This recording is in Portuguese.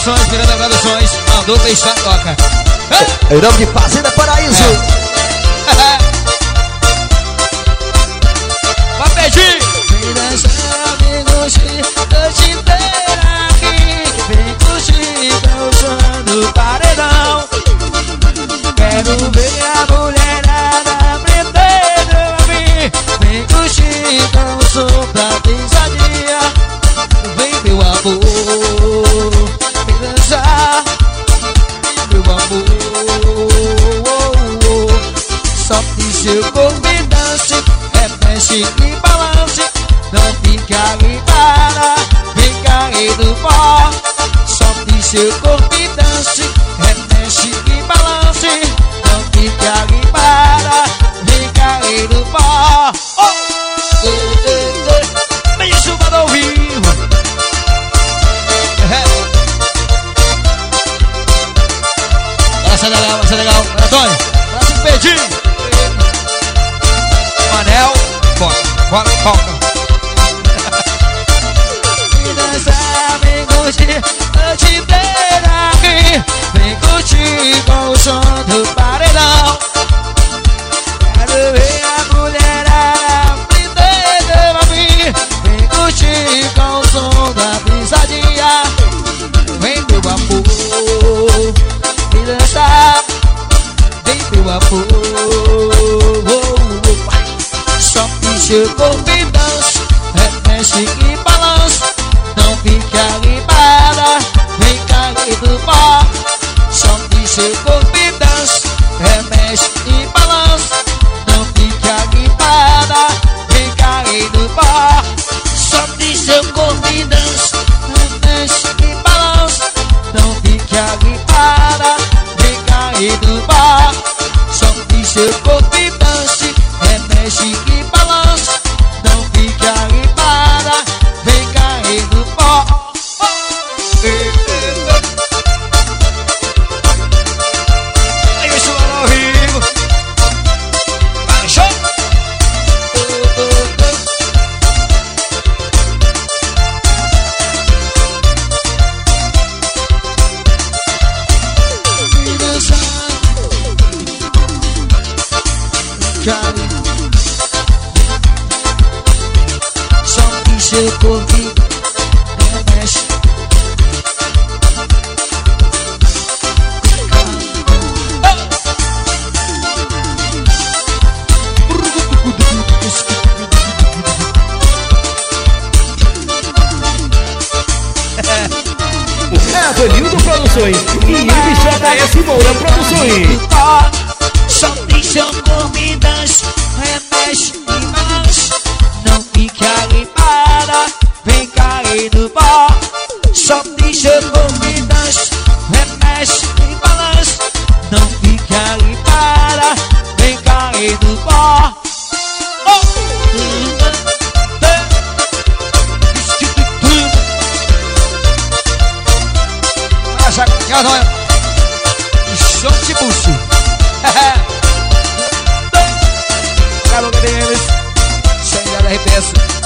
Produções, Miranda Produções, mandou fechar, toca. É o nome de Fazenda Paraíso. Vai pedir. Vem dançar, vem curtir, noite inteira aqui. Vem curtir, dançando paredão. Quero ver a mulherada aprendendo a mim. Vem curtir, dançou pra pisadinha. Vem meu amor, vem dançar, meu amor. Solte seu corpo e dance, remexe e balance. Não fica ali para, vem cair no pó. Solte seu corpo e dance, remexe e balance. Não fica ali para, vem cair no pó. Vem chuva ao vivo. Vai ser legal. Antônio, braço perdido. Manel, foca. Vem dançar, vem curtir, noite inteira aqui. Vem curtir com o som do paredão. Quero ver a mulherada aprendendo a mim. Vem curtir com o som da pisadinha. Vem meu amor, vem dançar. Vem meu amor. Solte seu corpo e dance, remexe e balance. Não fica ali para, vem cair do pó. Solte seu corpo e dance, remexe e balance. Não fica ali para, vem cair do pó. Solte seu corpo e dance, remexe e balance. Não fica ali para, vem cair do pó. Solte seu corpo e dance, remexe e balance. Não fica ali para, vem cair no pó. Aí o chuva ao vivo. Vai, show. Vem dançar, cair. Solte seu corpo e remexe. Avenildo Produções e IBJS Moura Produções. Solte seu corpo e dance, remexe e balance. Não fica ali para, vem cair no pó. Solte seu corpo e dance, remexe e balance. Não fica ali para, vem cair no pó. Show de bucho. Acabou, deles. Sem nada arrepenso.